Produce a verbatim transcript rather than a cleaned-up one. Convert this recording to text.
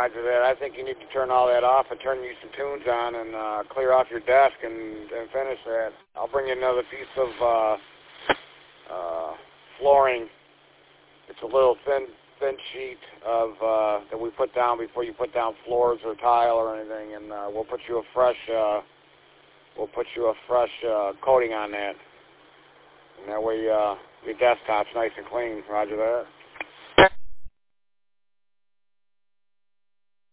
Roger that. I think you need to turn all that off and turn you some tunes on and uh, clear off your desk and, and finish that. I'll bring you another piece of uh, uh, flooring. It's a little thin thin sheet of uh, that we put down before you put down floors or tile or anything, and uh, we'll put you a fresh uh, we'll put you a fresh uh, coating on that, and that way uh, your desktop's nice and clean. Roger that.